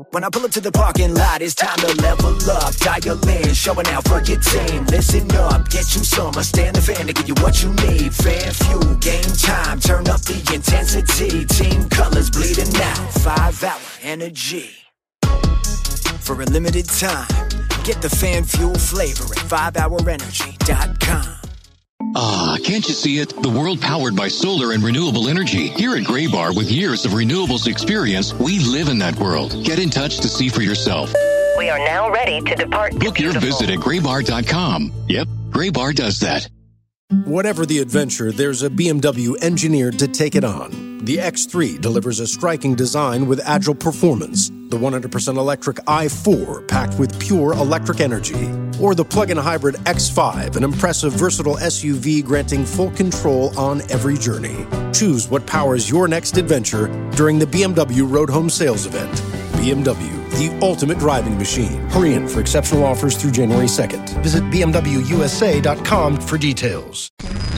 When I pull up to the parking lot, it's time to level up. Dial in, showing out for your team. Listen up, get you some. Stand the fan to give you what you need. Fan fuel, game time, turn up the intensity. Team colors bleeding out, 5-hour energy. For a limited time, get the fan fuel flavor at 5hourenergy.com. Ah, can't you see it? The world powered by solar and renewable energy. Here at Graybar, with years of renewables experience, we live in that world. Get in touch to see for yourself. We are now ready to depart. Book your visit at graybar.com. Yep, Graybar does that. Whatever the adventure, there's a BMW engineered to take it on. The X3 delivers a striking design with agile performance. The 100% electric i4 packed with pure electric energy. Or the plug-in hybrid X5, an impressive, versatile SUV granting full control on every journey. Choose what powers your next adventure during the BMW Road Home Sales Event. BMW, the ultimate driving machine. Hurry in for exceptional offers through January 2nd. Visit bmwusa.com for details.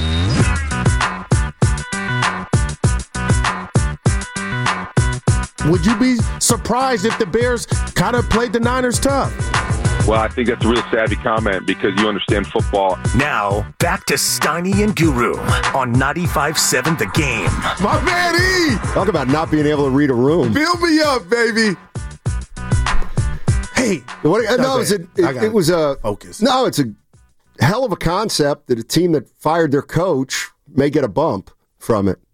Would you be surprised if the Bears kind of played the Niners tough? Well, I think that's a real savvy comment because you understand football. Now, back to Steiny and Guru on 95.7 The Game. My man E! Talk about not being able to read a room. Build me up, baby. Hey. It was a focus. No, it's a hell of a concept that a team that fired their coach may get a bump from it.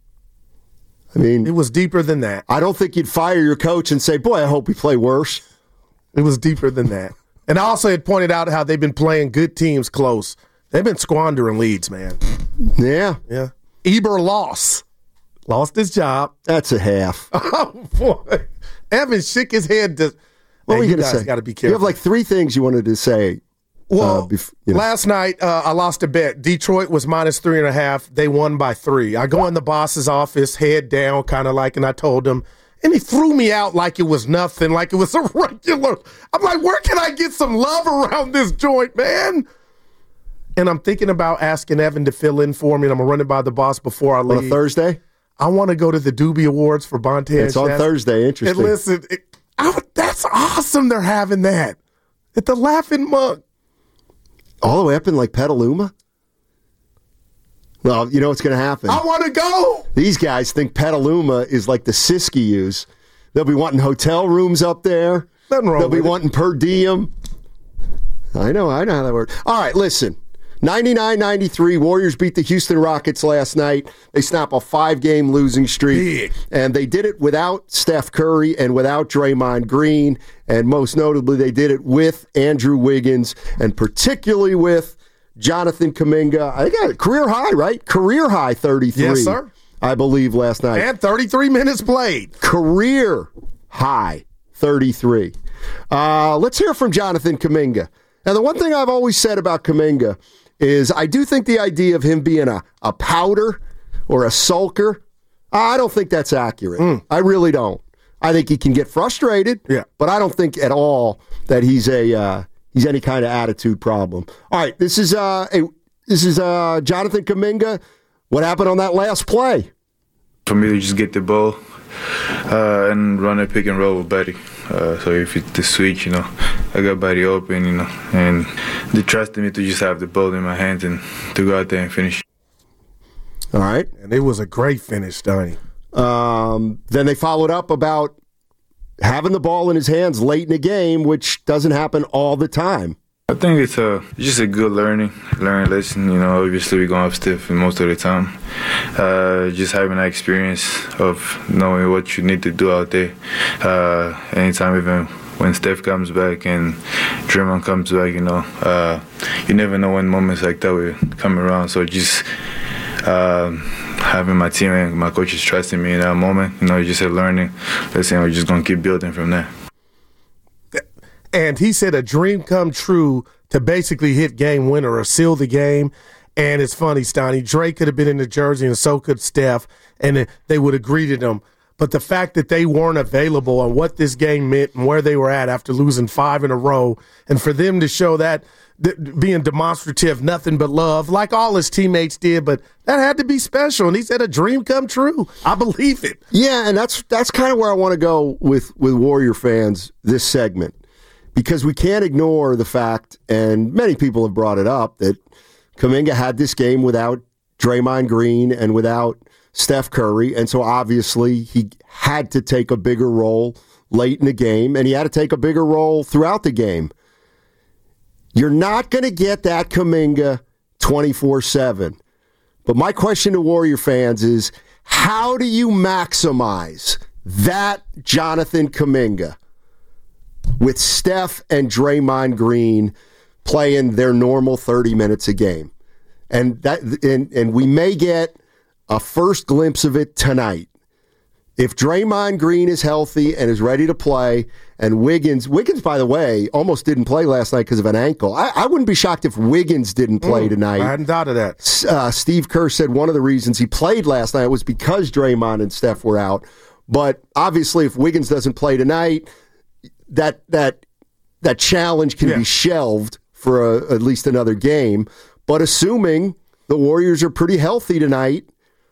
I mean, it was deeper than that. I don't think you'd fire your coach and say, boy, I hope we play worse. It was deeper than that. And I also had pointed out how they've been playing good teams close. They've been squandering leads, man. Yeah. Eber lost his job. That's a half. Oh, boy. Evan shook his head. What were you going to say? Got to be careful. You have like three things you wanted to say. Well, last night I lost a bet. Detroit was minus 3.5. They won by 3. I go in the boss's office, head down, kind of like, and I told him, and he threw me out like it was nothing, like it was a regular. I'm like, where can I get some love around this joint, man? And I'm thinking about asking Evan to fill in for me, and I'm going to run it by the boss before I leave. On a Thursday? I want to go to the Doobie Awards for Bonte. It's on Thursday. Interesting. And listen, that's awesome they're having that at the Laughing Monk. All the way up in like Petaluma? Well, you know what's going to happen. I want to go. These guys think Petaluma is like the Siskiyous. They'll be wanting hotel rooms up there. Nothing wrong They'll be with wanting per diem. I know how that works. All right, listen. 99-93, Warriors beat the Houston Rockets last night. They snap a 5-game losing streak. Big. And they did it without Steph Curry and without Draymond Green. And most notably, they did it with Andrew Wiggins and particularly with Jonathan Kuminga. I got a career high, right? Career high 33. Yes, sir. I believe last night. And 33 minutes played. Career high 33. Let's hear from Jonathan Kuminga. Now, the one thing I've always said about Kuminga is I do think the idea of him being a powder or a sulker, I don't think that's accurate. I really don't. I think he can get frustrated, but I don't think at all that he's any kind of attitude problem. All right, this is Jonathan Kuminga. What happened on that last play? For me to just get the ball and run a pick and roll with Buddy. So if it's the switch, I got Buddy open, and they trusted me to just have the ball in my hands and to go out there and finish. All right. And it was a great finish, Donnie. Then they followed up about having the ball in his hands late in the game, which doesn't happen all the time. I think it's just a good learning lesson. Obviously we're going up stiff most of the time. Just having that experience of knowing what you need to do out there. Anytime, even when Steph comes back and Draymond comes back, you never know when moments like that will come around. So just having my team and my coaches trusting me in that moment, just a learning lesson. We're just going to keep building from there. And he said a dream come true to basically hit game winner or seal the game. And it's funny, Stoney, Drake could have been in the jersey and so could Steph, and they would have greeted him. But the fact that they weren't available and what this game meant and where they were at after losing 5 in a row, and for them to show that being demonstrative, nothing but love, like all his teammates did, but that had to be special. And he said a dream come true. I believe it. Yeah, and that's kind of where I want to go with Warrior fans this segment, because we can't ignore the fact, and many people have brought it up, that Kuminga had this game without Draymond Green and without Steph Curry, and so obviously he had to take a bigger role late in the game, and he had to take a bigger role throughout the game. You're not going to get that Kuminga 24/7. But my question to Warrior fans is, how do you maximize that Jonathan Kuminga with Steph and Draymond Green playing their normal 30 minutes a game? And we may get a first glimpse of it tonight. If Draymond Green is healthy and is ready to play, and Wiggins, by the way, almost didn't play last night because of an ankle. I wouldn't be shocked if Wiggins didn't play tonight. I hadn't thought of that. Steve Kerr said one of the reasons he played last night was because Draymond and Steph were out. But obviously, if Wiggins doesn't play tonight, that challenge can be shelved for at least another game. But assuming the Warriors are pretty healthy tonight,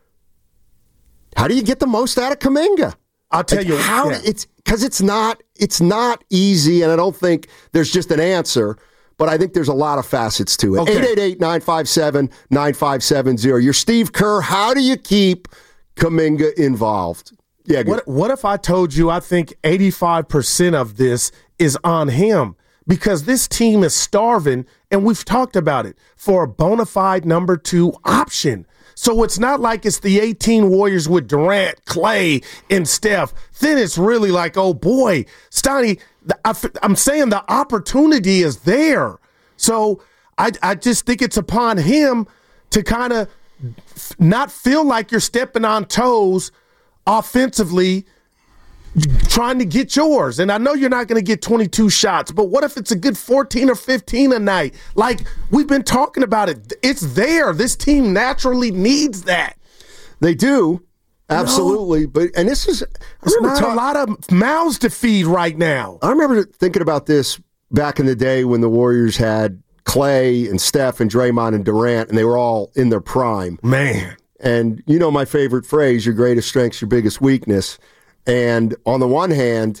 how do you get the most out of Kuminga? I'll tell you how. It's because it's not easy, and I don't think there's just an answer. But I think there's a lot of facets to it. Okay. 888-957-9570. You're Steve Kerr. How do you keep Kuminga involved? Yeah. What if I told you I think 85% of this is on him? Because this team is starving, and we've talked about it, for a bona fide number 2 option. So it's not like it's the 18 Warriors with Durant, Clay, and Steph. Then it's really like, oh, boy, Stoney, I'm saying the opportunity is there. So I just think it's upon him to kind of not feel like you're stepping on toes offensively, trying to get yours. And I know you're not going to get 22 shots, but what if it's a good 14 or 15 a night? Like, we've been talking about it. It's there. This team naturally needs that. They do. Absolutely. No, but and this is not a lot of mouths to feed right now. I remember thinking about this back in the day when the Warriors had Clay and Steph and Draymond and Durant, and they were all in their prime. Man. And you know my favorite phrase, your greatest strength's your biggest weakness. And on the one hand,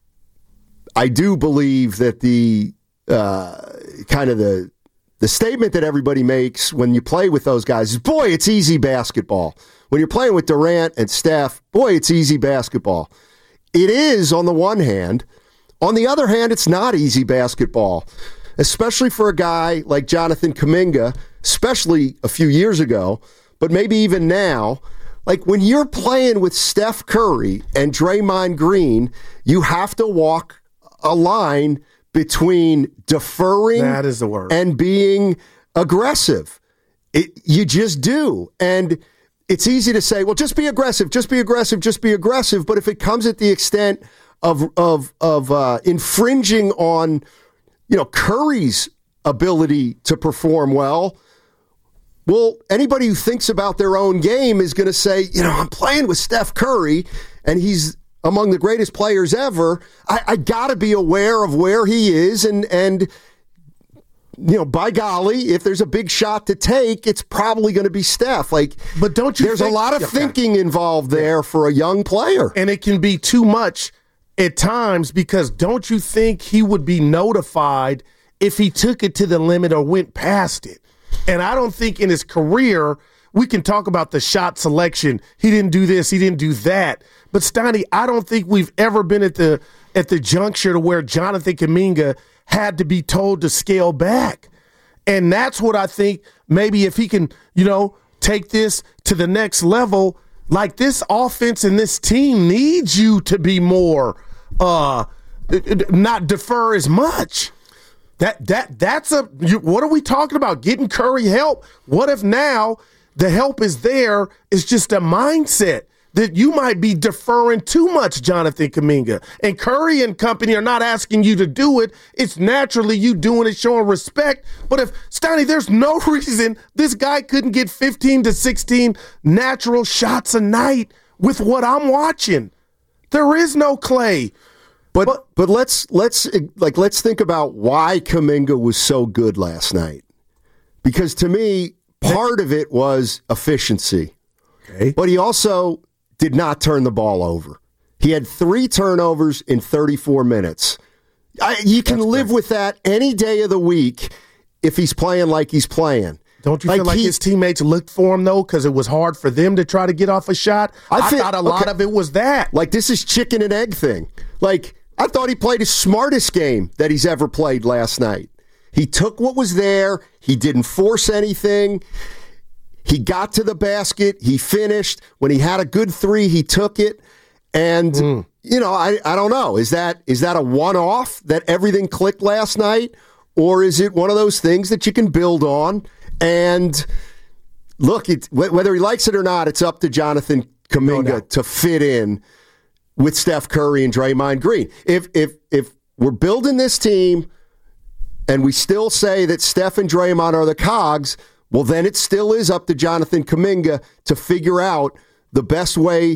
I do believe that the kind of the statement that everybody makes when you play with those guys is, boy, it's easy basketball. When you're playing with Durant and Steph, boy, it's easy basketball. It is on the one hand. On the other hand, it's not easy basketball, especially for a guy like Jonathan Kuminga, especially a few years ago, but maybe even now. Like, when you're playing with Steph Curry and Draymond Green, you have to walk a line between deferring that is the word. And being aggressive. You just do. And it's easy to say, well, just be aggressive, just be aggressive, just be aggressive. But if it comes at the extent of infringing on, Curry's ability to perform well, anybody who thinks about their own game is going to say, I'm playing with Steph Curry, and he's among the greatest players ever. I got to be aware of where he is, and by golly, if there's a big shot to take, it's probably going to be Steph. But don't you? There's a lot of thinking involved there for a young player, and it can be too much at times, because don't you think he would be notified if he took it to the limit or went past it? And I don't think in his career, we can talk about the shot selection. He didn't do this, he didn't do that. But Stoney, I don't think we've ever been at the juncture to where Jonathan Kuminga had to be told to scale back. And that's what I think, maybe if he can, take this to the next level, like, this offense and this team needs you to be more, not defer as much. What are we talking about? Getting Curry help? What if now the help is there, is just a mindset that you might be deferring too much, Jonathan Kuminga, and Curry and company are not asking you to do it. It's naturally you doing it, showing respect. But if, Stoney, there's no reason this guy couldn't get 15 to 16 natural shots a night with what I'm watching. There is no Clay. But let's think about why Kuminga was so good last night. Because to me, part of it was efficiency. Okay. But he also did not turn the ball over. He had 3 turnovers in 34 minutes. You can live with that any day of the week if he's playing like he's playing. Don't you feel like his teammates looked for him, though, because it was hard for them to try to get off a shot? I thought a lot of it was that. Like, this is chicken and egg thing. Like, I thought he played his smartest game that he's ever played last night. He took what was there. He didn't force anything. He got to the basket. He finished. When he had a good 3, he took it. And, I don't know. Is that a one-off that everything clicked last night? Or is it one of those things that you can build on? And look, whether he likes it or not, it's up to Jonathan Kuminga to fit in with Steph Curry and Draymond Green. If we're building this team and we still say that Steph and Draymond are the cogs, well, then it still is up to Jonathan Kuminga to figure out the best way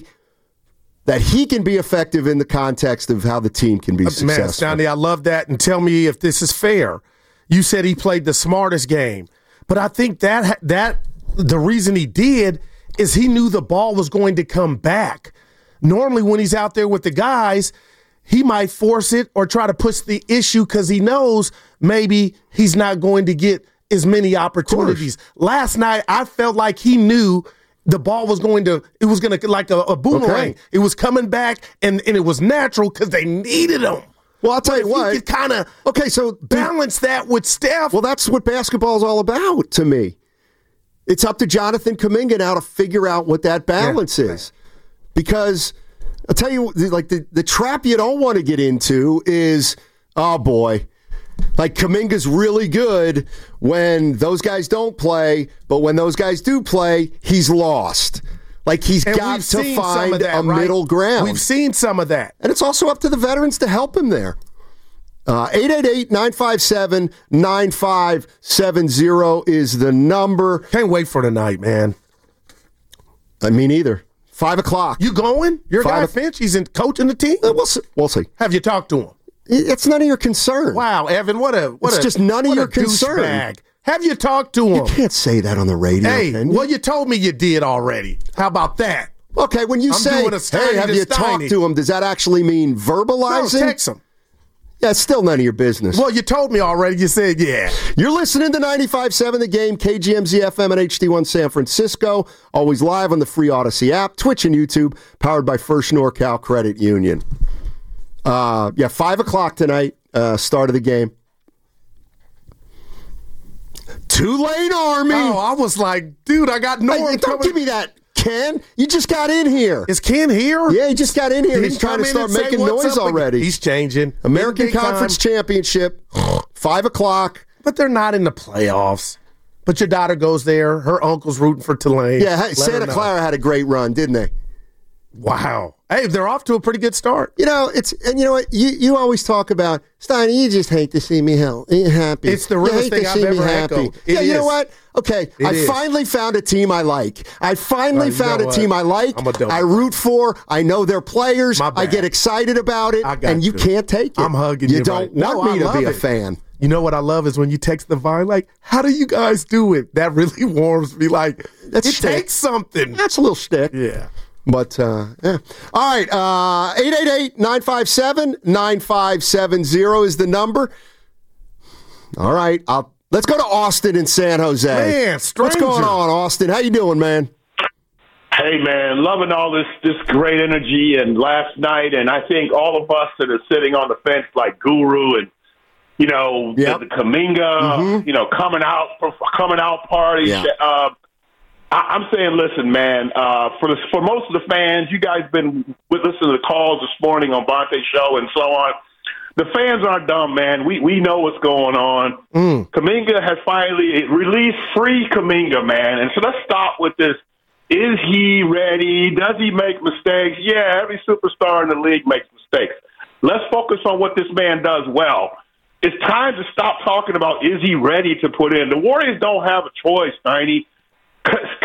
that he can be effective in the context of how the team can be successful. Man, Stoney, I love that. And tell me if this is fair. You said he played the smartest game. But I think that the reason he did is he knew the ball was going to come back. Normally when he's out there with the guys, he might force it or try to push the issue because he knows maybe he's not going to get as many opportunities. Last night, I felt like he knew the ball was going to like a boomerang. Okay. It was coming back, and it was natural because they needed him. Well, I'll tell you what. You could kind of balance that with Steph. Well, that's what basketball is all about to me. It's up to Jonathan Kuminga now to figure out what that balance is. Because I'll tell you, like the trap you don't want to get into is, oh boy, like Kuminga's really good when those guys don't play, but when those guys do play, he's lost. Like he's got to find a middle ground. We've seen some of that. And it's also up to the veterans to help him there. 888-957-9570 is the number. Can't wait for tonight, man. I mean, either. 5 o'clock. You going? Your guy Finch, he's coaching the team? We'll see. Have you talked to him? It's none of your concern. Wow, Evan, it's just none of your concern. Douchebag. Have you talked to him? You can't say that on the radio. Hey, well, you told me you did already. How about that? Okay, when you say, hey, have you talked to him, does that actually mean verbalizing? No, text him. Yeah, it's still none of your business. Well, you told me already. You said, yeah. You're listening to 95.7 The Game, KGMZ FM and HD1 San Francisco. Always live on the free Odyssey app, Twitch and YouTube, powered by First NorCal Credit Union. 5 o'clock tonight, start of the game. Tulane Army. Oh, I was like, dude, I got Norm. Hey, don't give me that, Ken. You just got in here. Is Ken here? Yeah, he just got in here. He's trying to start making noise already. He's changing. American Conference Championship, 5 o'clock. But they're not in the playoffs. But your daughter goes there. Her uncle's rooting for Tulane. Yeah, Santa Clara had a great run, didn't they? Wow. Hey, they're off to a pretty good start. You know, and you know what? You always talk about, Steiny, you just hate to see me happy. It's the realest thing I've ever echoed. Yeah, you know what? Okay, I finally found a team I like. I root for. I know their players. I get excited about it, and you can't take it. I'm hugging you. You don't want me to be a fan. You know what I love is when you text the Vine, like, how do you guys do it? That really warms me. Like, it takes something. That's a little shtick. Yeah. But, yeah. All right, 888-957-9570 is the number. All right, let's go to Austin in San Jose. Man, stranger. What's going on, Austin? How you doing, man? Hey, man, loving all this great energy and last night, and I think all of us that are sitting on the fence like Guru and, you know, the Kuminga, you know, coming out party. Yeah. I'm saying, listen, man, for most of the fans, you guys been listening to the calls this morning on Bonte's show and so on. The fans aren't dumb, man. We know what's going on. Kuminga has finally released free Kuminga, man. And so let's stop with this. Is he ready? Does he make mistakes? Yeah, every superstar in the league makes mistakes. Let's focus on what this man does well. It's time to stop talking about is he ready to put in. The Warriors don't have a choice, Tiny.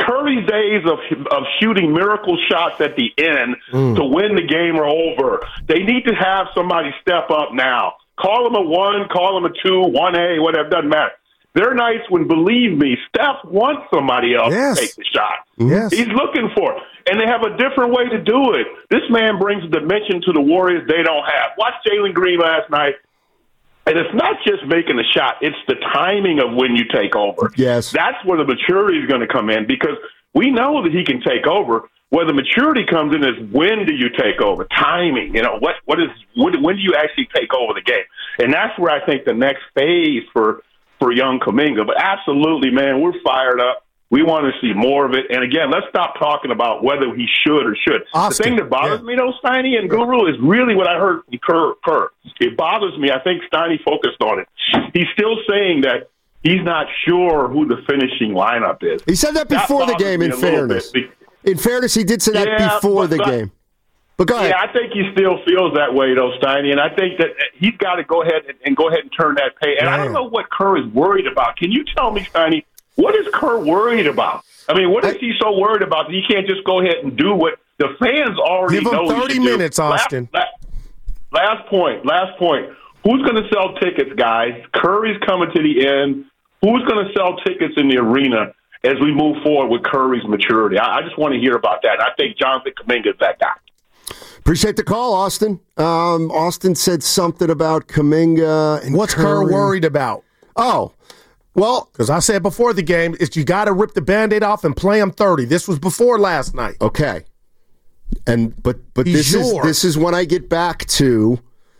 Curry's days of shooting miracle shots at the end to win the game are over. They need to have somebody step up now. Call him a 1, call him a 2, 1A, whatever, doesn't matter. There are nights when, believe me, Steph wants somebody else to take the shot. Yes. He's looking for it. And they have a different way to do it. This man brings a dimension to the Warriors they don't have. Watch Jalen Green last night. And it's not just making a shot. It's the timing of when you take over. Yes. That's where the maturity is going to come in, because we know that he can take over. Where the maturity comes in is, when do you take over? Timing. You know, when do you actually take over the game? And that's where I think the next phase for young Kuminga. But absolutely, man, we're fired up. We want to see more of it. And again, let's stop talking about whether he should or should. The thing that bothers me, though, Steiny and Guru, is really what I heard from Kerr. It bothers me. I think Steiny focused on it. He's still saying that he's not sure who the finishing lineup is. He said that before the game, in fairness. In fairness, he did say that before the game. But go ahead. Yeah, I think he still feels that way, though, Steiny, and I think that he's got to go ahead and turn that page. And I don't know what Kerr is worried about. Can you tell me, Steiny, what is Kerr worried about? I mean, what is he so worried about that he can't just go ahead and do what the fans already know? Give him 30 minutes, Austin. Last point. Who's going to sell tickets, guys? Curry's coming to the end. Who's going to sell tickets in the arena as we move forward with Curry's maturity? I just want to hear about that. And I think Jonathan Kuminga is that guy. Appreciate the call, Austin. Austin said something about Kuminga. And what's Kerr worried about? Oh, well, because I said before the game, is you got to rip the Band-Aid off and play him 30. This was before last night. Okay, but this is when I get back to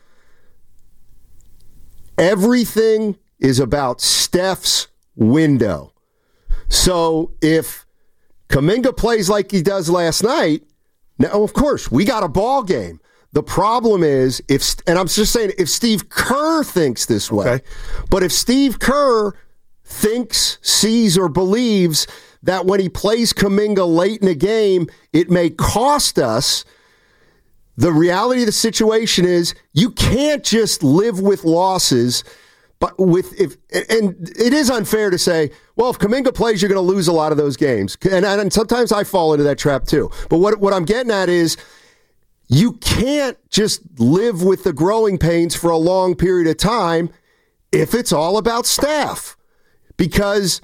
everything is about Steph's window. So if Kuminga plays like he does last night, now of course we got a ball game. The problem is and I'm just saying, if Steve Kerr thinks this way, but if Steve Kerr thinks, sees, or believes that when he plays Kuminga late in a game, it may cost us, the reality of the situation is you can't just live with losses. But and it is unfair to say, well, if Kuminga plays, you're going to lose a lot of those games. And sometimes I fall into that trap too. But what I'm getting at is, you can't just live with the growing pains for a long period of time if it's all about Steph. Because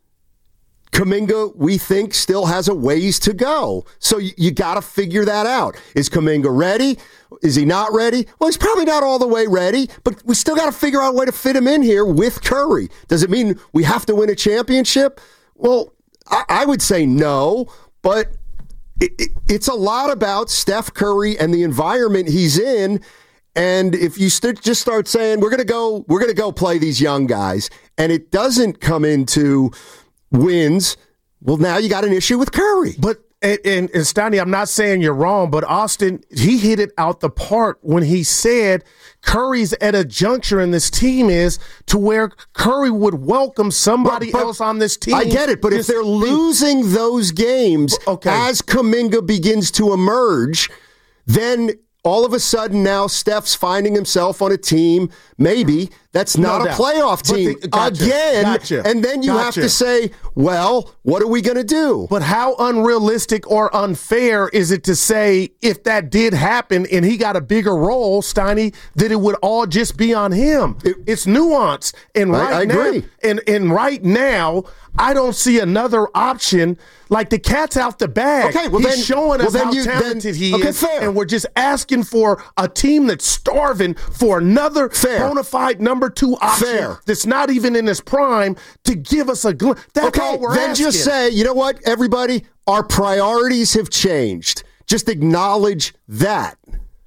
Kuminga, we think, still has a ways to go. So you got to figure that out. Is Kuminga ready? Is he not ready? Well, he's probably not all the way ready, but we still got to figure out a way to fit him in here with Curry. Does it mean we have to win a championship? Well, I would say no, but it's a lot about Steph Curry and the environment he's in. And if you just start saying we're gonna go play these young guys, and it doesn't come into wins, well, now you got an issue with Curry. But and Steiny, I'm not saying you're wrong, but Austin, he hit it out the park when he said Curry's at a juncture in this team is to where Curry would welcome somebody else on this team. I get it, but if they're losing those games as Kuminga begins to emerge, then all of a sudden now Steph's finding himself on a team, maybe, that's not a playoff team again. And then you have to say, well, what are we going to do? But how unrealistic or unfair is it to say if that did happen and he got a bigger role, Steiny, that it would all just be on him? It's nuanced. And I agree. And right now, I don't see another option. Like, the cat's out the bag. Okay, well, He's showing us how talented he is. Fair. And we're just asking for a team that's starving for another bona fide number 2 option that's not even in his prime to give us a glimpse. That's all we're asking. Then just say, you know what, everybody, our priorities have changed. Just acknowledge that.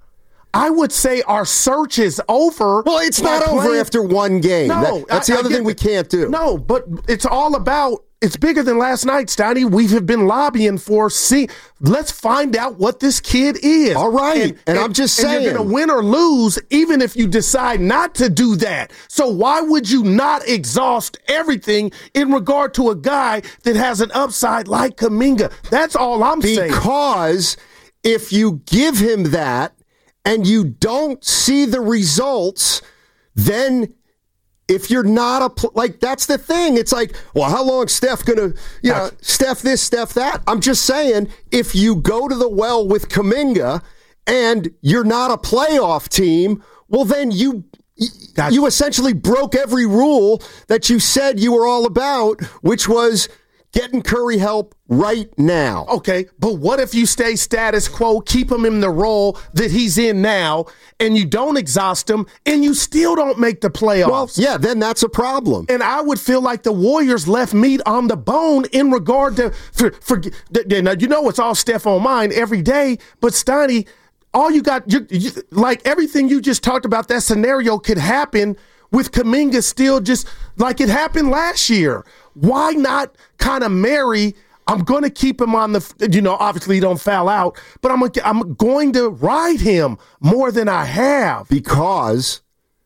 I would say our search is over. Well, it's not over after one game. No, that's the other thing we can't do. No, but it's all about, it's bigger than last night, Steiny. We have been lobbying for, let's find out what this kid is. All right, and I'm just saying. And you're going to win or lose even if you decide not to do that. So why would you not exhaust everything in regard to a guy that has an upside like Kuminga? That's all I'm saying. Because if you give him that, and you don't see the results, then if you're not that's the thing. It's like, well, how long Steph gonna, Steph this, Steph that? I'm just saying, if you go to the well with Kuminga and you're not a playoff team, well, then you essentially broke every rule that you said you were all about, which was getting Curry help right now. Okay, but what if you stay status quo, keep him in the role that he's in now, and you don't exhaust him, and you still don't make the playoffs? Well, yeah, then that's a problem. And I would feel like the Warriors left meat on the bone in regard to, now, it's all Steph on mine every day, but Steiny, all you got, like everything you just talked about, that scenario could happen with Kuminga still just like it happened last year. Why not kind of marry? I'm going to keep him on the, obviously he don't foul out, but I'm going to ride him more than I have. Because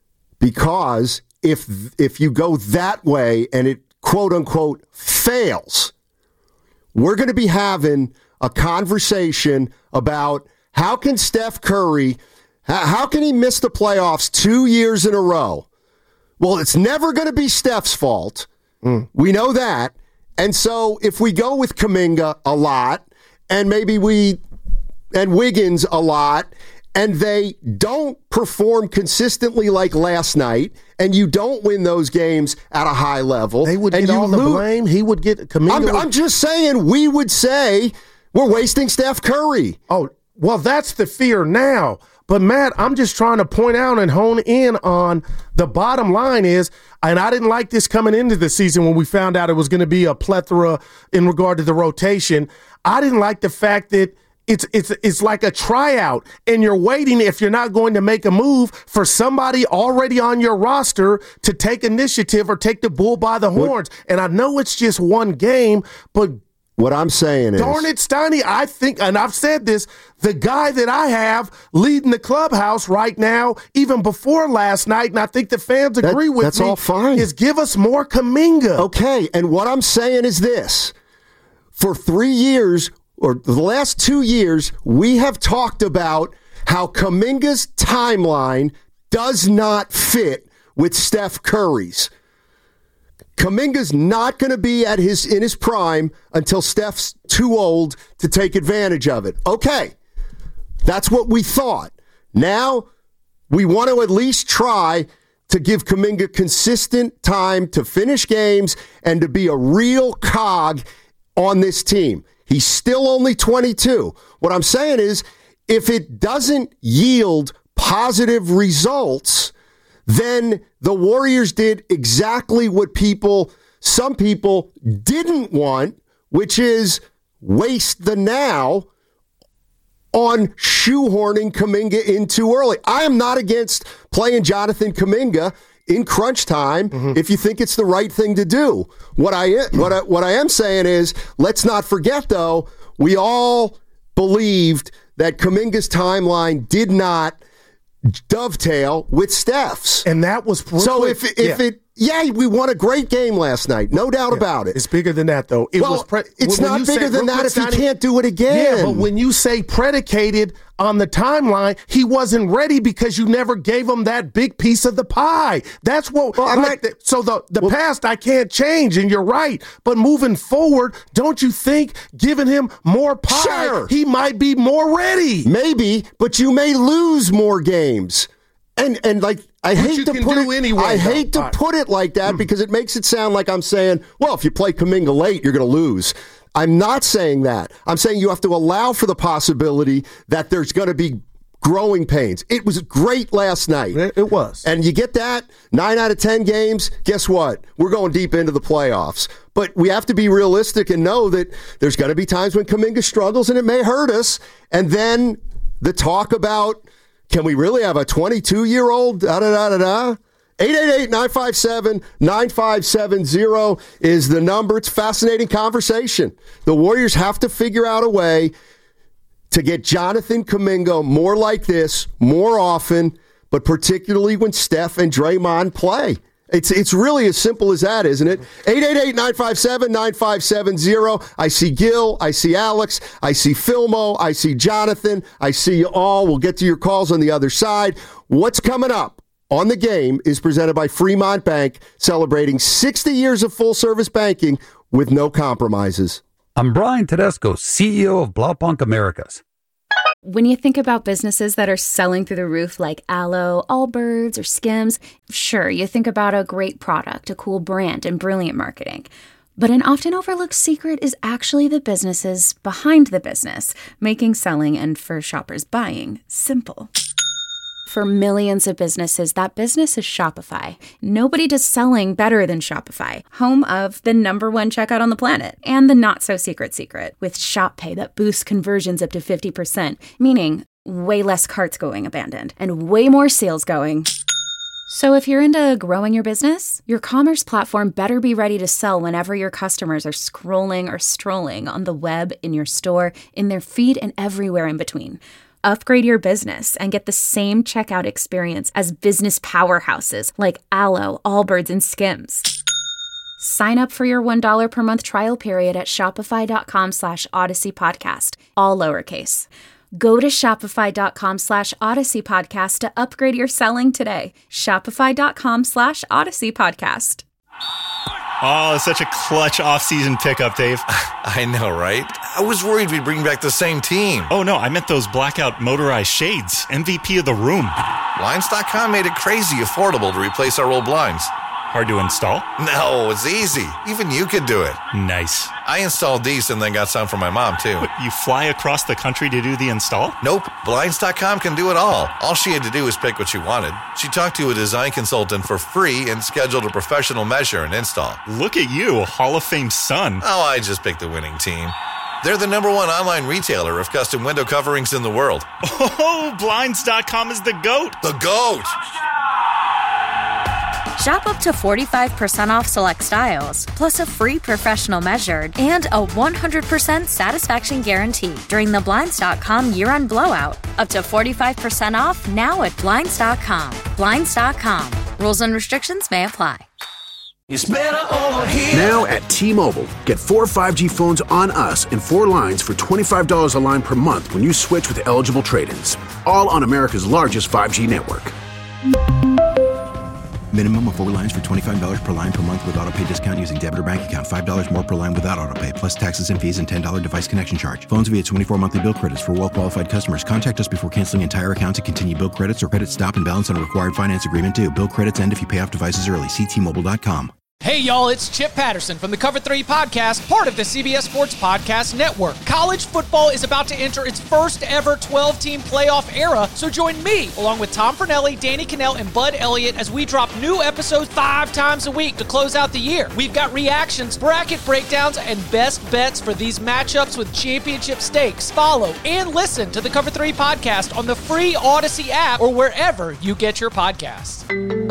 if you go that way and it quote unquote fails, we're going to be having a conversation about how can Steph Curry, how can he miss the playoffs 2 years in a row? Well, it's never going to be Steph's fault. We know that. And so if we go with Kuminga a lot, and maybe and Wiggins a lot, and they don't perform consistently like last night, and you don't win those games at a high level, they would get all the blame. He would get Kuminga. I'm just saying, we would say we're wasting Steph Curry. Oh, well, that's the fear now. But, Matt, I'm just trying to point out and hone in on the bottom line is, and I didn't like this coming into the season when we found out it was going to be a plethora in regard to the rotation. I didn't like the fact that it's like a tryout, and you're waiting, if you're not going to make a move, for somebody already on your roster to take initiative or take the bull by the horns. And I know it's just one game, but what I'm saying is, darn it, Steiny, I think, and I've said this, the guy that I have leading the clubhouse right now, even before last night, and I think the fans agree with me, that's all fine, is give us more Kuminga. Okay, and what I'm saying is this. For 3 years, or the last 2 years, we have talked about how Kuminga's timeline does not fit with Steph Curry's. Kuminga's not going to be in his prime until Steph's too old to take advantage of it. Okay, that's what we thought. Now we want to at least try to give Kuminga consistent time to finish games and to be a real cog on this team. He's still only 22. What I'm saying is, if it doesn't yield positive results, then the Warriors did exactly what some people didn't want, which is waste the now on shoehorning Kuminga in too early. I am not against playing Jonathan Kuminga in crunch time if you think it's the right thing to do. What I am saying is, let's not forget, though, we all believed that Kuminga's timeline did not dovetail with Steph's. And that was so we won a great game last night, no doubt about it. It's bigger than that, though. It's not bigger than that if he can't do it again. Yeah, but when you say predicated on the timeline, he wasn't ready because you never gave him that big piece of the pie. That's what. So the past I can't change, and you're right. But moving forward, don't you think giving him more pie, he might be more ready? Maybe, but you may lose more games. And like, I hate to put it like that because it makes it sound like I'm saying, well, if you play Kuminga late, you're going to lose. I'm not saying that. I'm saying you have to allow for the possibility that there's going to be growing pains. It was great last night. It was. And you get that, 9 out of 10 games, guess what? We're going deep into the playoffs. But we have to be realistic and know that there's going to be times when Kuminga struggles and it may hurt us. And then the talk about, can we really have a 22-year-old? 888-957-9570 is the number. It's a fascinating conversation. The Warriors have to figure out a way to get Jonathan Kuminga more like this, more often, but particularly when Steph and Draymond play. It's really as simple as that, isn't it? 888-957-9570. I see Gil. I see Alex. I see Filmo. I see Jonathan. I see you all. We'll get to your calls on the other side. What's coming up On the Game is presented by Fremont Bank, celebrating 60 years of full-service banking with no compromises. I'm Brian Tedesco, CEO of Blaupunkt Americas. When you think about businesses that are selling through the roof like Aloe, Allbirds, or Skims, sure, you think about a great product, a cool brand, and brilliant marketing. But an often overlooked secret is actually the businesses behind the business, making selling and, for shoppers, buying simple. For millions of businesses, that business is Shopify. Nobody does selling better than Shopify, home of the #1 checkout on the planet, and the not-so-secret secret, with Shop Pay that boosts conversions up to 50%, meaning way less carts going abandoned, and way more sales going. So if you're into growing your business, your commerce platform better be ready to sell whenever your customers are scrolling or strolling on the web, in your store, in their feed, and everywhere in between. Upgrade your business and get the same checkout experience as business powerhouses like Aloe, Allbirds, and Skims. Sign up for your $1 per month trial period at shopify.com/Odyssey Podcast, all lowercase. Go to shopify.com/Odyssey Podcast to upgrade your selling today. Shopify.com/Odyssey Podcast. Oh, such a clutch off-season pickup, Dave. I know, right? I was worried we'd bring back the same team. Oh, no, I meant those blackout motorized shades. MVP of the room. Blinds.com made it crazy affordable to replace our old blinds. Hard to install? No, it's easy. Even you could do it. Nice. I installed these and then got some for my mom, too. What, you fly across the country to do the install? Nope. Blinds.com can do it all. All she had to do was pick what she wanted. She talked to a design consultant for free and scheduled a professional measure and install. Look at you, Hall of Fame son. Oh, I just picked the winning team. They're the #1 online retailer of custom window coverings in the world. Oh, Blinds.com is the GOAT. The GOAT! Shop up to 45% off select styles, plus a free professional measured and a 100% satisfaction guarantee during the Blinds.com year-end blowout. Up to 45% off now at Blinds.com. Blinds.com. Rules and restrictions may apply. It's better over here. Now at T-Mobile, get 4 5G phones on us and 4 lines for $25 a line per month when you switch with eligible trade-ins. All on America's largest 5G network. Minimum of 4 lines for $25 per line per month with autopay discount using debit or bank account. $5 more per line without autopay, plus taxes and fees and $10 device connection charge. Phones via 24 monthly bill credits for well-qualified customers. Contact us before canceling entire account to continue bill credits or credit stop and balance on a required finance agreement due. Bill credits end if you pay off devices early. See T-Mobile.com. Hey y'all, it's Chip Patterson from the Cover 3 Podcast, part of the CBS Sports Podcast Network. College football is about to enter its first ever 12-team playoff era, so join me, along with Tom Fornelli, Danny Cannell, and Bud Elliott as we drop new episodes 5 times a week to close out the year. We've got reactions, bracket breakdowns, and best bets for these matchups with championship stakes. Follow and listen to the Cover 3 Podcast on the free Odyssey app or wherever you get your podcasts.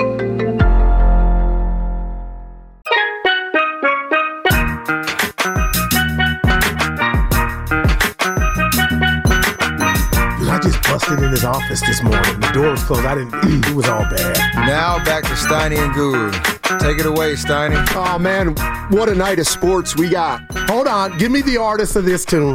Busted in his office this morning. The door was closed. It was all bad. Now back to Steiny and Guru. Take it away, Steiny. Oh, man, what a night of sports we got. Hold on. Give me the artist of this tune.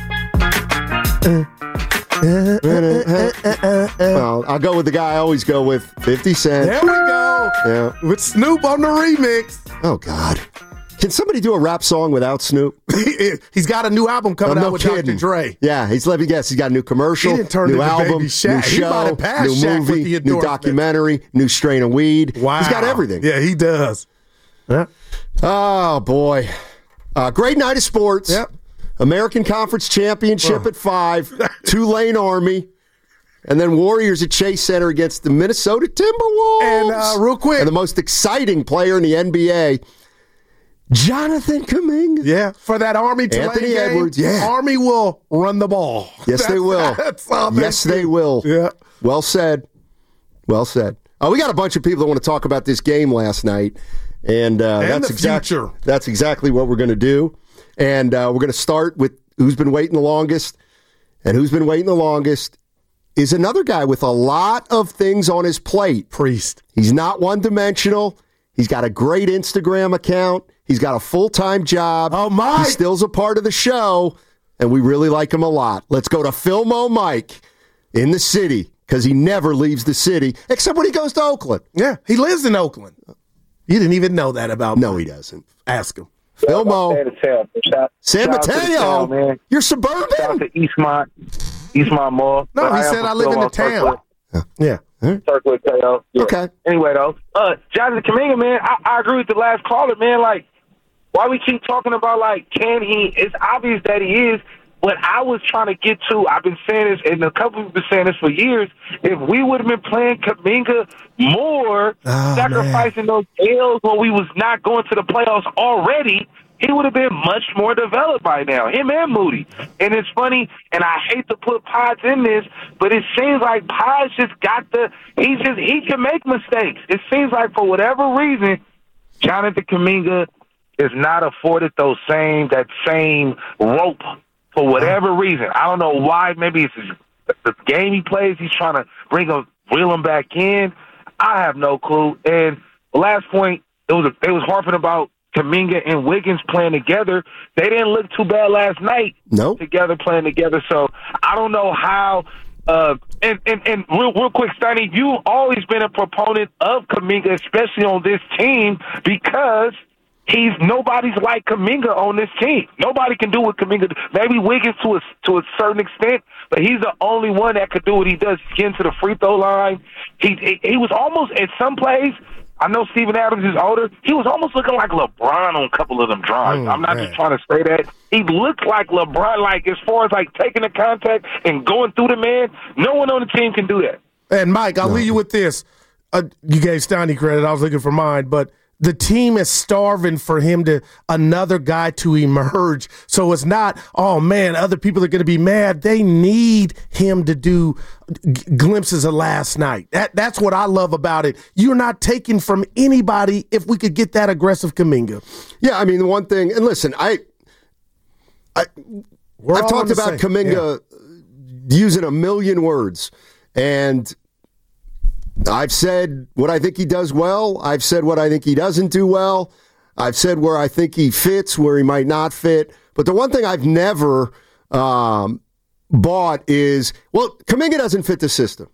Well, I'll go with the guy I always go with, 50 Cent. There we go. Yeah. With Snoop on the remix. Oh, God. Can somebody do a rap song without Snoop? He's got a new album coming out with Dr. Dre. Yeah, let me guess. He's got a new commercial, he didn't turn new into album, Baby Shaq. new show, new Shaq movie, new documentary, new strain of weed. Wow. He's got everything. Yeah, he does. Yeah. Oh, boy. Great night of sports. Yep. American Conference Championship at 5. Tulane Army. And then Warriors at Chase Center against the Minnesota Timberwolves. And real quick. And the most exciting player in the NBA, Jonathan Kuminga. Yeah, for that Army Tulane Anthony game, Edwards, yeah. Army will run the ball. Yes, they will. Yes, they will. Yeah. Well said. Well said. We got a bunch of people that want to talk about this game last night, and that's exactly what we're going to do. And we're going to start with who's been waiting the longest, and who's been waiting the longest is another guy with a lot of things on his plate. Priest. He's not one-dimensional. He's got a great Instagram account. He's got a full-time job. Oh, my. He still's a part of the show, and we really like him a lot. Let's go to Philmo Mike in the city. because he never leaves the city, except when he goes to Oakland. Yeah, he lives in Oakland. You didn't even know that about No, Mike. he doesn't. Ask him. Phil Mo. San Shout out to the Mateo. town, man. You're suburban? Shout out to Eastmont Mall. No, he said I live in the town. Yeah. Circle Teo. Yeah. Okay. Anyway, though, Jonathan Kuminga, man, I agree with the last caller, man. Like, why we keep talking about, like, can he? It's obvious that he is. What I was trying to get to, I've been saying this, and a couple of people have been saying this for years, if we would have been playing Kuminga more, sacrificing those L's when we was not going to the playoffs already, he would have been much more developed by now, him and Moody. And it's funny, and I hate to put Pods in this, but it seems like Pods just got he can make mistakes. It seems like for whatever reason, Jonathan Kuminga is not afforded that same rope for whatever reason. I don't know why. Maybe it's the game he plays. He's trying to reel him back in. I have no clue. And the last point, they was harping about Kuminga and Wiggins playing together. They didn't look too bad last night. Together playing together. So I don't know how. And real quick, Steiny, you've always been a proponent of Kuminga, especially on this team, because nobody's like Kuminga on this team. Nobody can do what Kuminga do. Maybe Wiggins to a certain extent, but he's the only one that could do what he does. Get into the free throw line. He was almost at some plays. I know Steven Adams is older. He was almost looking like LeBron on a couple of them drives. I'm not just trying to say that. He looked like LeBron, like as far as like taking the contact and going through the man. No one on the team can do that. And Mike, I'll leave you with this. You gave Steiny credit. I was looking for mine, but the team is starving for another guy to emerge. So it's not, oh man, other people are going to be mad. They need him to do glimpses of last night. That's what I love about it. You're not taking from anybody if we could get that aggressive Kuminga. Yeah, I mean, the one thing, and listen, I've talked about Kuminga using a million words, and I've said what I think he does well. I've said what I think he doesn't do well. I've said where I think he fits, where he might not fit. But the one thing I've never bought is, well, Kuminga doesn't fit the system.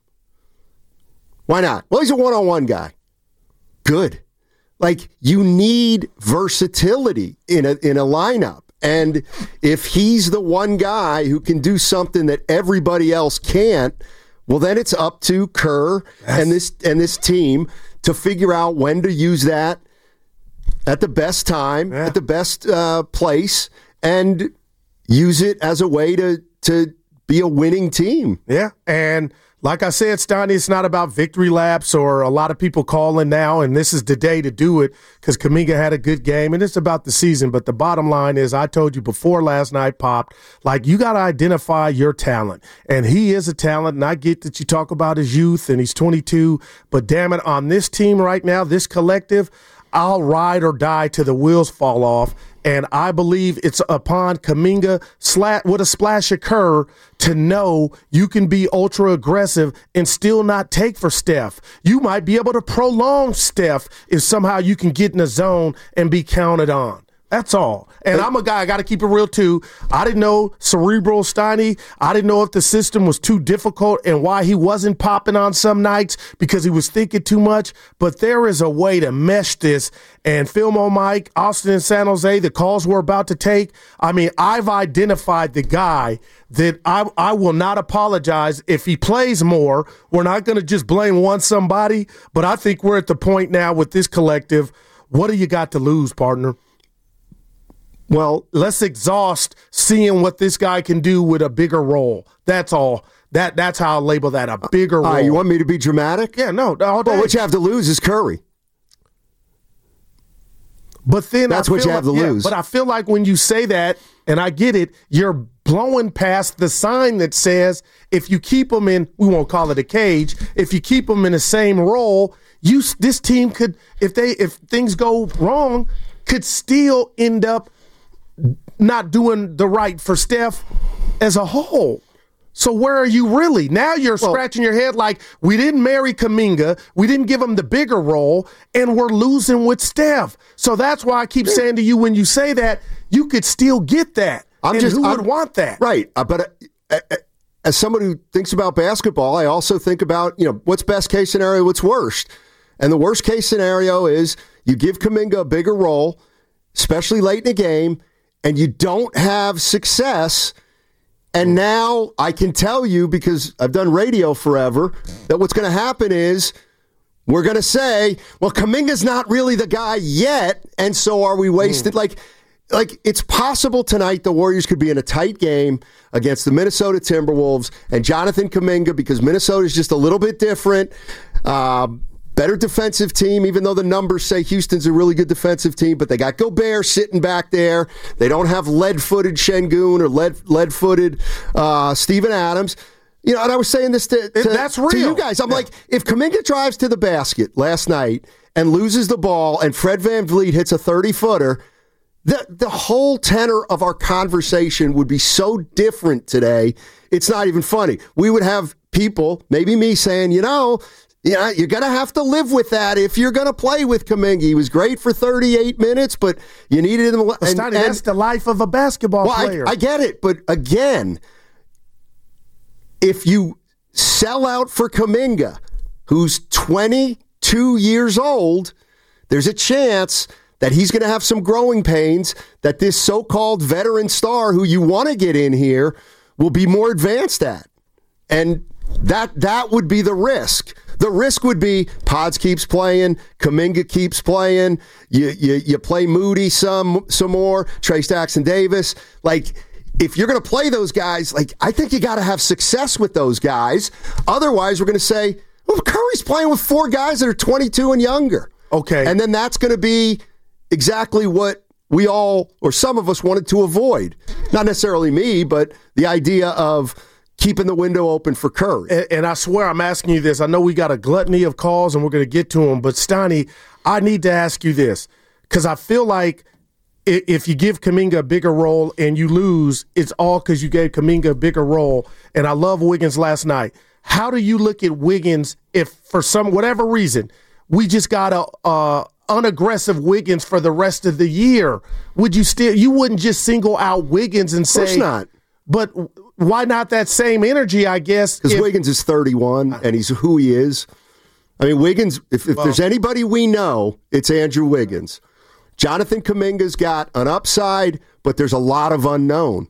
Why not? Well, he's a one-on-one guy. Good. Like, you need versatility in a lineup. And if he's the one guy who can do something that everybody else can't, well, then it's up to Kerr and this team to figure out when to use that at the best time, at the best place, and use it as a way to be a winning team. Yeah, and like I said, Steiny, it's not about victory laps or a lot of people calling now, and this is the day to do it because Kuminga had a good game, and it's about the season. But the bottom line is, I told you before last night popped, like, you got to identify your talent. And he is a talent, and I get that you talk about his youth, and he's 22. But damn it, on this team right now, this collective, I'll ride or die till the wheels fall off. And I believe it's upon Kuminga with a splash of Kerr to know you can be ultra aggressive and still not take for Steph. You might be able to prolong Steph if somehow you can get in a zone and be counted on. That's all. And I'm a guy, I got to keep it real too. I didn't know Cerebral Steiny. I didn't know if the system was too difficult and why he wasn't popping on some nights because he was thinking too much. But there is a way to mesh this. And Philmo Mike, Austin and San Jose, the calls we're about to take. I mean, I've identified the guy that I will not apologize if he plays more. We're not going to just blame somebody. But I think we're at the point now with this collective. What do you got to lose, partner? Well, let's exhaust seeing what this guy can do with a bigger role. That's all. That's how I'll label that, a bigger role. You want me to be dramatic? Yeah, no. All day. Well, what you have to lose is Curry. But then that's what you have to lose. But I feel like when you say that, and I get it, you're blowing past the sign that says if you keep them in, we won't call it a cage, if you keep them in the same role, this team could, if things go wrong, could still end up not doing the right for Steph as a whole. So where are you really? Now you're scratching your head like, we didn't marry Kuminga, we didn't give him the bigger role, and we're losing with Steph. So that's why I keep saying to you, when you say that, you could still get that. Who would want that? Right. But as someone who thinks about basketball, I also think about, what's best case scenario, what's worst. And the worst case scenario is you give Kuminga a bigger role, especially late in the game, and you don't have success. And now I can tell you, because I've done radio forever, that what's going to happen is we're going to say, well, Kuminga's not really the guy yet, and so are we wasted? Like it's possible tonight the Warriors could be in a tight game against the Minnesota Timberwolves, and Jonathan Kuminga, because Minnesota's just a little bit different, better defensive team, even though the numbers say Houston's a really good defensive team, but they got Gobert sitting back there. They don't have lead-footed Şengün or lead-footed Steven Adams. And I was saying this to you guys. I'm like, if Kuminga drives to the basket last night and loses the ball and Fred VanVleet hits a 30-footer, the whole tenor of our conversation would be so different today, it's not even funny. We would have people, maybe me, saying, you're going to have to live with that if you're going to play with Kuminga. He was great for 38 minutes, but you needed him. And that's the life of a basketball player. I get it, but again, if you sell out for Kuminga, who's 22 years old, there's a chance that he's going to have some growing pains, that this so-called veteran star who you want to get in here will be more advanced at. And that would be the risk. The risk would be Pods keeps playing, Kuminga keeps playing, you play Moody some more, Trace Jackson-Davis. Like, if you're going to play those guys, I think you got to have success with those guys. Otherwise, we're going to say, well, Curry's playing with 4 guys that are 22 and younger. Okay. And then that's going to be exactly what we all, or some of us, wanted to avoid. Not necessarily me, but the idea of keeping the window open for Curry. And I swear I'm asking you this. I know we got a gluttony of calls and we're going to get to them, but Steiny, I need to ask you this, because I feel like if you give Kuminga a bigger role and you lose, it's all because you gave Kuminga a bigger role. And I love Wiggins last night. How do you look at Wiggins if, for whatever reason, we just got a unaggressive Wiggins for the rest of the year? You wouldn't just single out Wiggins and say, of course not. But why not that same energy, I guess? Because Wiggins is 31 and he's who he is. I mean, Wiggins, if there's anybody we know, it's Andrew Wiggins. Jonathan Kuminga's got an upside, but there's a lot of unknown.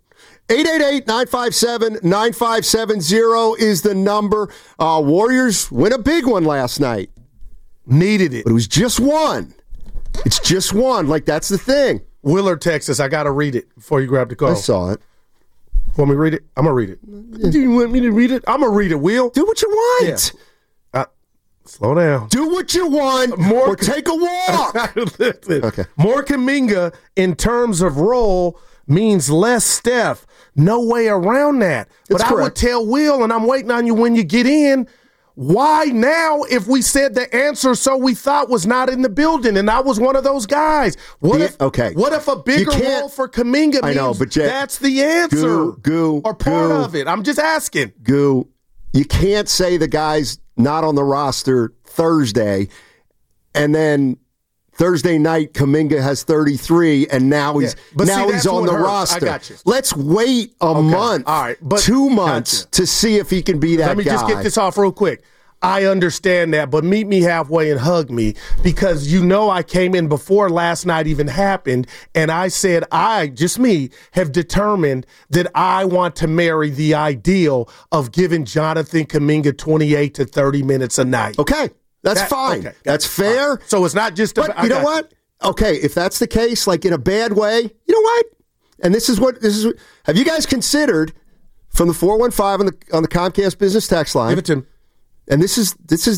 888-957-9570 is the number. Warriors win a big one last night. Needed it. But it was just one. It's just one. That's the thing. Willard, Texas. I got to read it before you grab the call. I saw it. Want me to read it? I'm going to read it. Yeah. Do you want me to read it? I'm going to read it, Will. Do what you want. Yeah. Slow down. Do what you want or take a walk. Okay. More Kuminga in terms of role means less Steph. No way around that. But I would tell Will, and I'm waiting on you when you get in, why now if we said the answer so we thought was not in the building and I was one of those guys? What if a bigger role for Kuminga means that's the answer or part of it? I'm just asking. You can't say the guy's not on the roster Thursday and then Thursday night Kuminga has 33 and now he's on the roster. I got you. Let's wait a month, all right, 2 months to see if he can be that guy. Let me just get this off real quick. I understand that, but meet me halfway and hug me, because I came in before last night even happened, and I said have determined that I want to marry the ideal of giving Jonathan Kuminga 28 to 30 minutes a night. Okay, that's fine. Okay, that's fair. Right. So it's not just but you know what? Okay, if that's the case, in a bad way, you know what? And this is have you guys considered, from the 415 on the Comcast business text line? Give it to him. And this is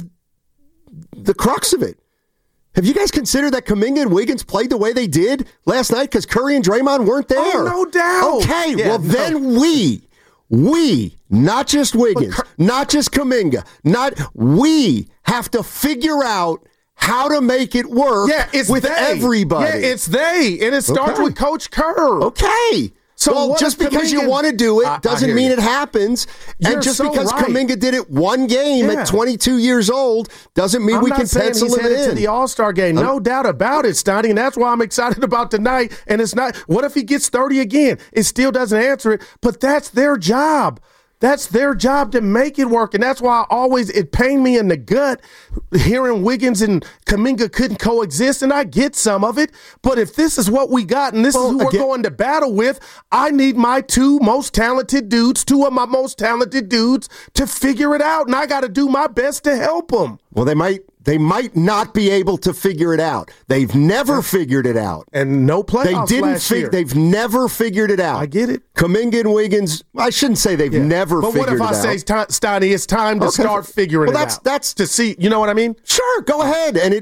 the crux of it. Have you guys considered that Kuminga and Wiggins played the way they did last night because Curry and Draymond weren't there? Oh, no doubt. Okay, then we, not just Wiggins, not just Kuminga, we have to figure out how to make it work with everybody. Yeah, it's they. And it starts with Coach Kerr. Okay. So just because you want to do it doesn't mean it happens. And just because Kuminga did it one game at 22 years old doesn't mean we can pencil him in. To the All-Star game. No doubt about it, Steiny. And that's why I'm excited about tonight. And it's not, what if he gets 30 again? It still doesn't answer it, but that's their job. That's their job to make it work. And that's why it pained me in the gut hearing Wiggins and Kuminga couldn't coexist. And I get some of it. But if this is what we got and this is who we're going to battle with, I need my two of my most talented dudes to figure it out. And I got to do my best to help them. Well, they might not be able to figure it out. They've never figured it out. And no playoffs last year. They've never figured it out. I get it. Kuminga and Wiggins, I shouldn't say they've never figured it out. But what if I say, Steiny, it's time to start figuring it out? That's to see, you know what I mean? Sure, go ahead. And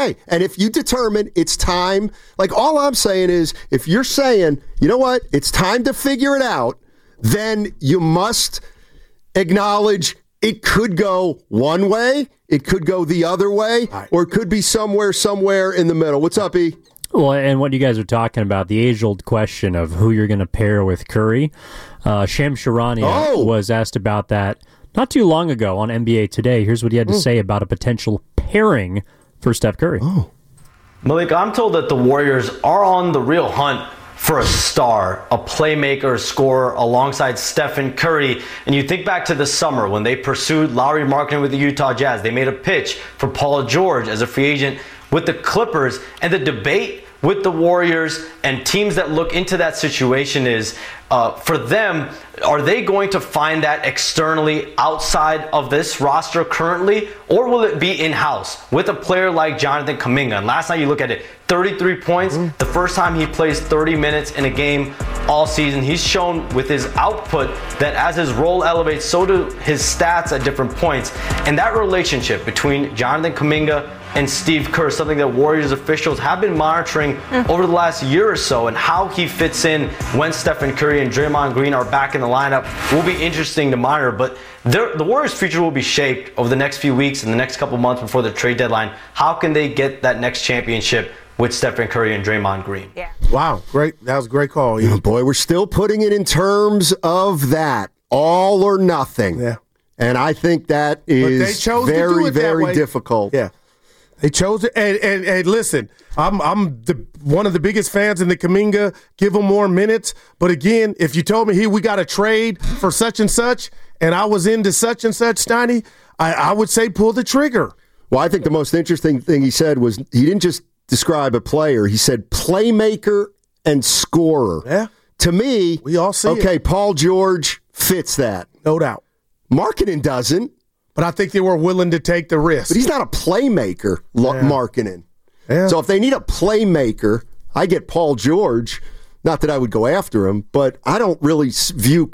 if you determine it's time, like all I'm saying is, if you're saying, you know what, it's time to figure it out, then you must acknowledge it could go one way, it could go the other way, or it could be somewhere in the middle. What's up, E? Well, and what you guys are talking about, the age-old question of who you're going to pair with Curry. Shams Charania was asked about that not too long ago on NBA Today. Here's what he had to say about a potential pairing for Steph Curry. Malik, I'm told that the Warriors are on the real hunt for a star, a playmaker, scorer alongside Stephen Curry. And you think back to the summer when they pursued Lauri Markkanen with the Utah Jazz. They made a pitch for Paul George as a free agent with the Clippers. And the debate with the Warriors and teams that look into that situation is, for them, are they going to find that externally outside of this roster currently, or will it be in-house with a player like Jonathan Kuminga? And last night you look at it, 33 points, the first time he plays 30 minutes in a game all season. He's shown with his output that as his role elevates, so do his stats at different points. And that relationship between Jonathan Kuminga and Steve Kerr, something that Warriors officials have been monitoring over the last year or so, and how he fits in when Stephen Curry and Draymond Green are back in the lineup will be interesting to monitor. But the Warriors' future will be shaped over the next few weeks and the next couple months before the trade deadline. How can they get that next championship with Stephen Curry and Draymond Green? Yeah. Wow, great. That was a great call. Oh, boy, we're still putting it in terms of that, all or nothing. Yeah. And I think that is very, very difficult. Yeah. They chose it, and listen, I'm one of the biggest fans in the Kuminga. Give him more minutes, but again, if you told me we got to trade for such and such, and I was into such and such, Steiny, I would say pull the trigger. Well, I think the most interesting thing he said was he didn't just describe a player; he said playmaker and scorer. Yeah, to me, we all see. Okay, it. Paul George fits that, no doubt. Markkanen doesn't. But I think they were willing to take the risk. But he's not a playmaker, Markkanen. Yeah. So if they need a playmaker, I get Paul George. Not that I would go after him, but I don't really view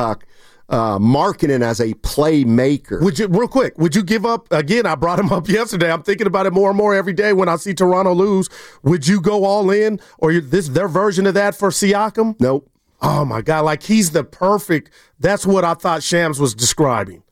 Markkanen as a playmaker. Real quick, would you give up? Again, I brought him up yesterday. I'm thinking about it more and more every day when I see Toronto lose. Would you go all in, or their version of that for Siakam? Nope. Oh, my God. Like, he's the perfect. That's what I thought Shams was describing.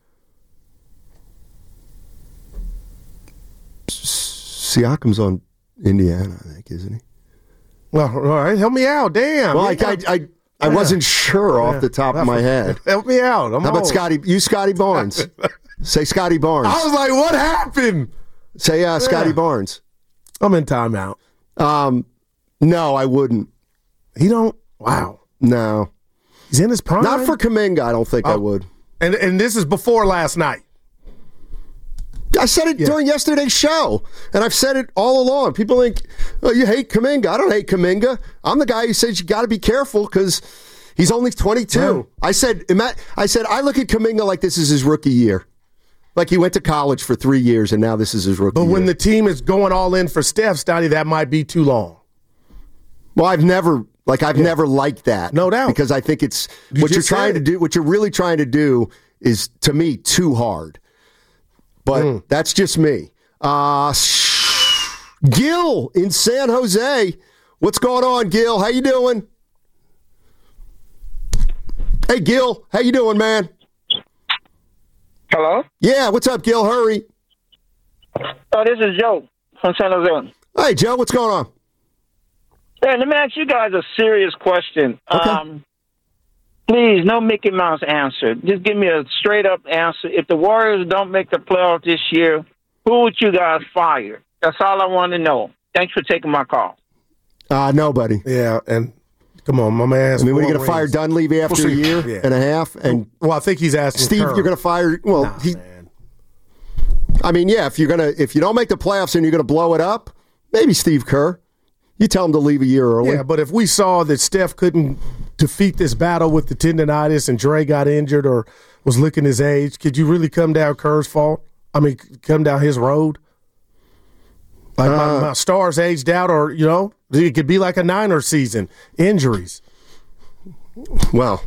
Siakam's on Indiana, I think, isn't he? Well, all right, help me out. Damn. Well, I wasn't sure off the top of my head. Help me out. How about Scotty Barnes? Say Scotty Barnes. I was like, what happened? Say Scotty Barnes. I'm in timeout. No, I wouldn't. He don't? Wow. No. He's in his prime? Not for Kuminga, I don't think I would. And this is before last night. I said it during yesterday's show, and I've said it all along. People think, oh, you hate Kuminga. I don't hate Kuminga. I'm the guy who says you got to be careful because he's only 22. Yeah. I said, I look at Kuminga like this is his rookie year. Like he went to college for 3 years, and now this is his rookie year. But when the team is going all in for Steph, Stotty, that might be too long. Well, I've never liked that. No doubt. Because I think it's what you're trying to do. What you're really trying to do is, to me, too hard. But that's just me. Gil in San Jose. What's going on, Gil? How you doing? Hey, Gil. How you doing, man? Hello? Yeah, what's up, Gil? Hurry. Oh, this is Joe from San Jose. Hey, Joe, what's going on? Hey, let me ask you guys a serious question. Okay. Please, no Mickey Mouse answer. Just give me a straight-up answer. If the Warriors don't make the playoffs this year, who would you guys fire? That's all I want to know. Thanks for taking my call. Nobody. Yeah, and Come on, my man. I mean, what are you going to fire Dunleavy after a year and a half? And I think he's asking Steve, Kerr. you're going to fire. Well, man. I mean, yeah. If you don't make the playoffs and you're going to blow it up, maybe Steve Kerr. You tell him to leave a year early. Yeah, but if we saw that Steph couldn't defeat this battle with the tendonitis and Dre got injured or was looking his age, could you really come down Kerr's fault? I mean, come down his road? Like my stars aged out, or, it could be like a Niners season. Injuries. Well,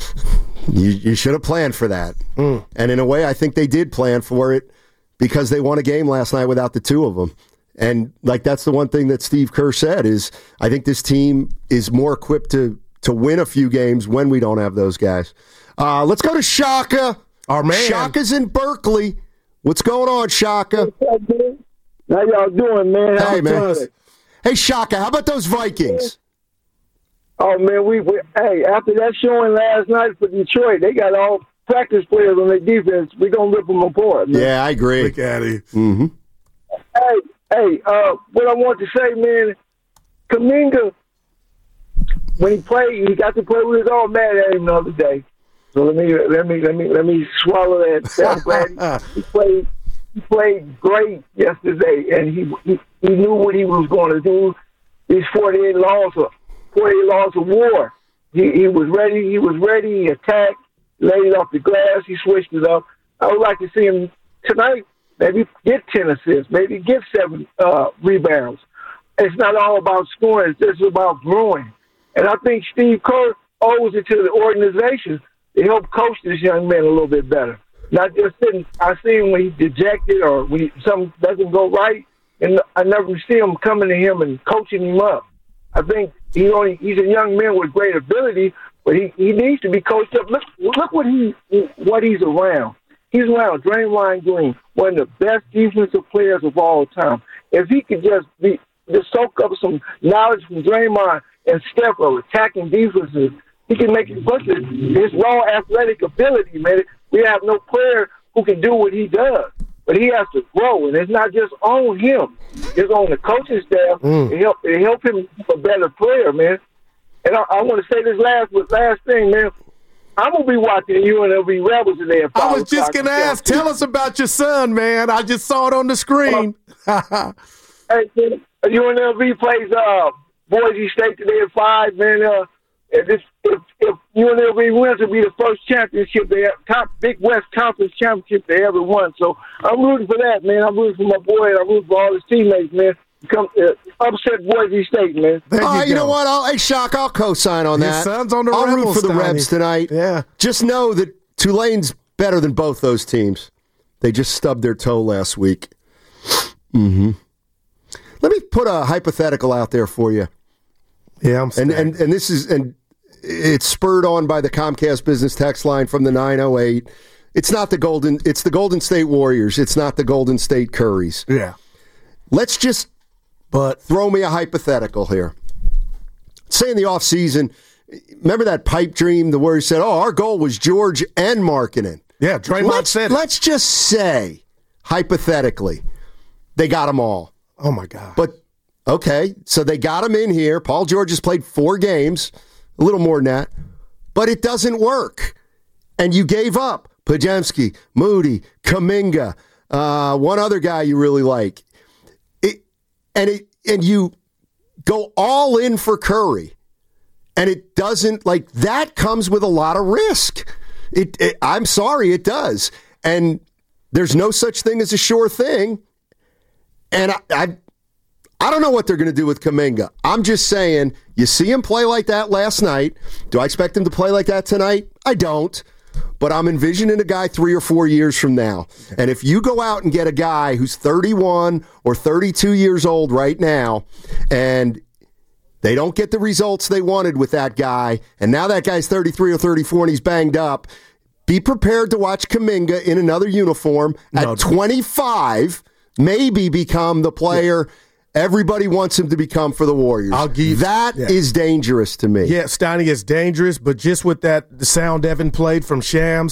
you should have planned for that. And in a way, I think they did plan for it because they won a game last night without the two of them. And, that's the one thing that Steve Kerr said is, I think this team is more equipped to win a few games when we don't have those guys. Let's go to Shaka. Our man. Shaka's in Berkeley. What's going on, Shaka? How y'all doing, man? Hey, man. Hey, Shaka, how about those Vikings? Oh, man, hey, after that showing last night for Detroit, they got all practice players on their defense. We're going to rip them apart, man. Yeah, I agree. Look at it. Mm-hmm. Hey, what I want to say, man, Kuminga, when he played, he got to play with his old man at him the other day. So let me swallow that. I'm glad he played great yesterday, and he knew what he was going to do. These 48 laws of war. He was ready. He was ready. He attacked, laid it off the glass. He switched it up. I would like to see him tonight. Maybe get 10 assists. Maybe get 7 rebounds. It's not all about scoring. It's just about growing. And I think Steve Kerr owes it to the organization to help coach this young man a little bit better. Not just sitting. I see him when he's dejected or when something doesn't go right, and I never see him coming to him and coaching him up. I think he's a young man with great ability, but he needs to be coached up. Look what he's around. He's around Draymond Green, one of the best defensive players of all time. If he could just soak up some knowledge from Draymond and Steph of attacking defenses, he can make it. Plus, his raw athletic ability, man. We have no player who can do what he does, but he has to grow, and it's not just on him; it's on the coaching staff to help him be a better player, man. And I want to say this last thing, man. I'm gonna be watching UNLV Rebels today. I was just gonna ask. Tell us about your son, man. I just saw it on the screen. Hey, UNLV plays Boise State today at 5, man. If UNLV wins, it'll be the first championship top Big West Conference championship they ever won. So I'm rooting for that, man. I'm rooting for my boy. I'm rooting for all his teammates, man. Come upset Boise State, man. You know what? Hey, Shock, I'll co-sign on that. His son's on the I'll Rebels, root for the Rebs tonight. Yeah. Just know that Tulane's better than both those teams. They just stubbed their toe last week. Mm-hmm. Let me put a hypothetical out there for you. Yeah, and this is it's spurred on by the Comcast business text line from the 908. It's the Golden State Warriors. It's not the Golden State Currys. Yeah. Let's just throw me a hypothetical here. Say in the offseason, remember that pipe dream? The Warriors said, our goal was George and Markkanen. Yeah, Draymond said it. Let's just say, hypothetically, they got them all. Oh, my God. But, okay, so they got him in here. Paul George has played 4 games, a little more than that, but it doesn't work. And you gave up Podziemski, Moody, Kuminga, one other guy you really like. And you go all in for Curry, and it doesn't, that comes with a lot of risk. I'm sorry, it does. And there's no such thing as a sure thing. And I don't know what they're going to do with Kuminga. I'm just saying, you see him play like that last night. Do I expect him to play like that tonight? I don't. But I'm envisioning a guy 3 or 4 years from now. And if you go out and get a guy who's 31 or 32 years old right now, and they don't get the results they wanted with that guy, and now that guy's 33 or 34 and he's banged up, be prepared to watch Kuminga in another uniform at 25, maybe become the player everybody wants him to become for the Warriors. That is dangerous to me. Yeah, Steiny is dangerous, but just with the sound Evan played from Shams,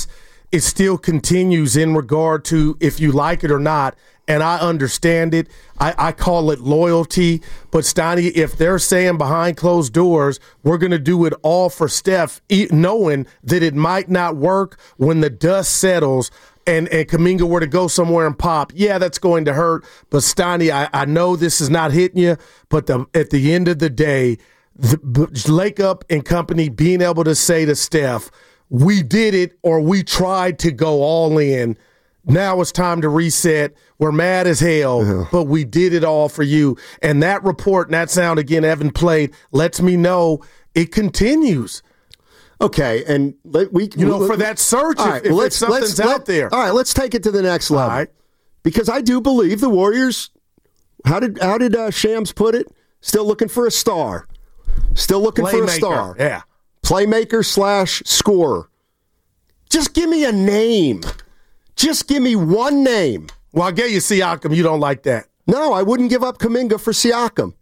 it still continues in regard to if you like it or not. And I understand it. I call it loyalty. But, Steiny, if they're saying behind closed doors, we're going to do it all for Steph, knowing that it might not work when the dust settles and Kuminga were to go somewhere and pop, yeah, that's going to hurt. But, Steiny, I know this is not hitting you, but at the end of the day, Lake Up and company being able to say to Steph, we did it or we tried to go all in. Now it's time to reset. We're mad as hell, but we did it all for you. And that report and that sound, again, Evan played, lets me know it continues. Okay, and for that search, if something's out there. All right, let's take it to the next level. All right. Because I do believe the Warriors, how did Shams put it? Still looking for a star. Still looking for a star. Yeah. Playmaker / scorer. Just give me a name. Just give me one name. Well, I'll get you Siakam. You don't like that. No, I wouldn't give up Kuminga for Siakam.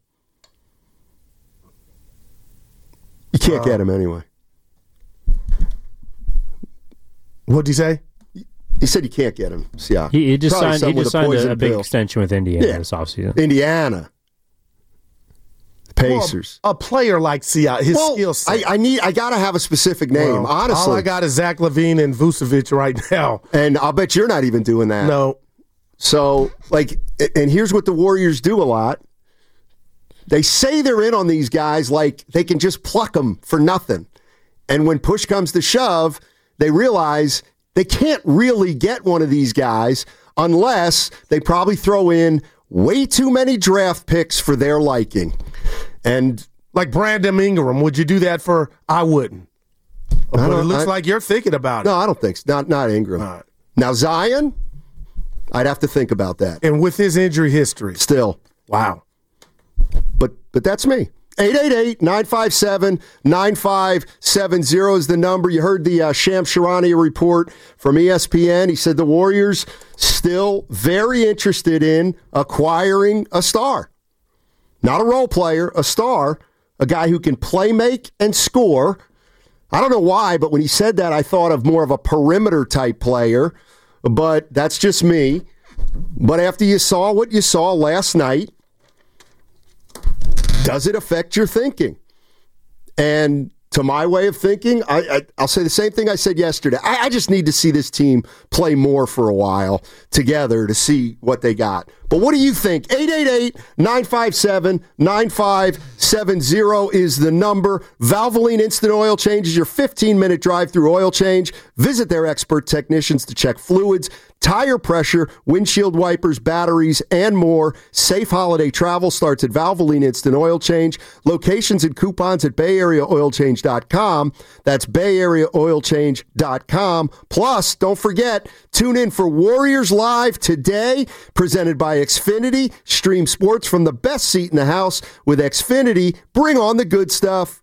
You can't get him anyway. What'd he say? He said you can't get him, Siakam. He just signed a big extension with Indiana this offseason. Indiana. Pacers. Well, a player like Siakam, his skill set. I got to have a specific name, honestly. All I got is Zach LaVine and Vucevic right now. And I'll bet you're not even doing that. No. So, and here's what the Warriors do a lot. They say they're in on these guys like they can just pluck them for nothing. And when push comes to shove, they realize they can't really get one of these guys unless they probably throw in way too many draft picks for their liking. And like Brandon Ingram, would you do that for? I wouldn't. But it looks like you're thinking about it. No, I don't think so. Not Ingram. Right. Now Zion, I'd have to think about that. And with his injury history, still, wow. But that's me. 888-957-9570 is the number. You heard the Shams Charania report from ESPN. He said the Warriors still very interested in acquiring a star. Not a role player, a star, a guy who can play, make, and score. I don't know why, but when he said that, I thought of more of a perimeter type player, but that's just me. But after you saw what you saw last night, does it affect your thinking? And to my way of thinking, I'll say the same thing I said yesterday. I just need to see this team play more for a while together to see what they got. But what do you think? 888-957-9570 is the number. Valvoline Instant Oil Change is your 15-minute drive-through oil change. Visit their expert technicians to check fluids, tire pressure, windshield wipers, batteries, and more. Safe holiday travel starts at Valvoline Instant Oil Change. Locations and coupons at BayAreaOilChange.com. That's BayAreaOilChange.com. Plus, don't forget, tune in for Warriors Live today, presented by Xfinity. Stream sports from the best seat in the house with Xfinity. Bring on the good stuff.